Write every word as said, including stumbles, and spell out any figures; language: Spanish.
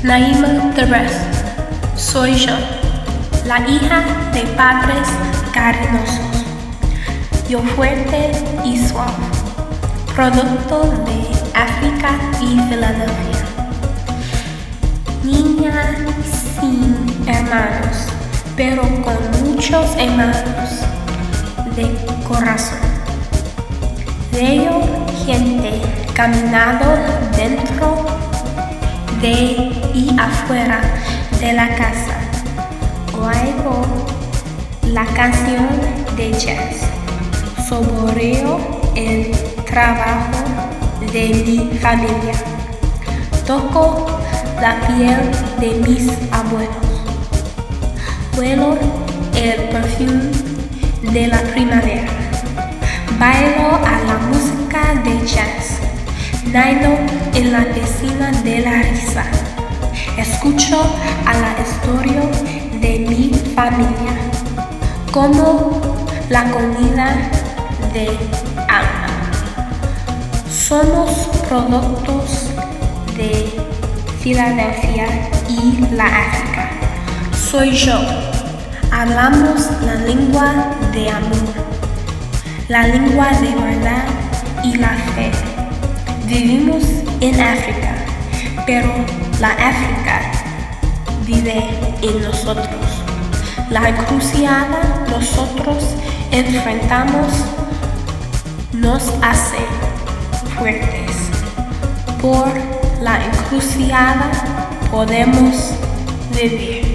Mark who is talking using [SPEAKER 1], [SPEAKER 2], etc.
[SPEAKER 1] Naima Terez, soy yo, la hija de padres cariñosos, yo fuerte y suave, producto de África y Filadelfia. Niña sin hermanos, pero con muchos hermanos de corazón. Veo gente caminando dentro de y afuera de la casa. Oigo la canción de jazz. Saboreo el trabajo de mi familia. Toco la piel de mis abuelos. Huelo el perfume de la primavera. Bailo a la música de jazz. Nado en la piscina de la risa. Escucho a la historia de mi familia. Como la comida de alma. Somos productos de Filadelfia y la África. Soy yo. Hablamos la lengua de amor, la lengua de verdad y la fe. Vivimos en África, pero la África vive en nosotros. La encrucijada nosotros enfrentamos nos hace fuertes. Por la encrucijada podemos vivir.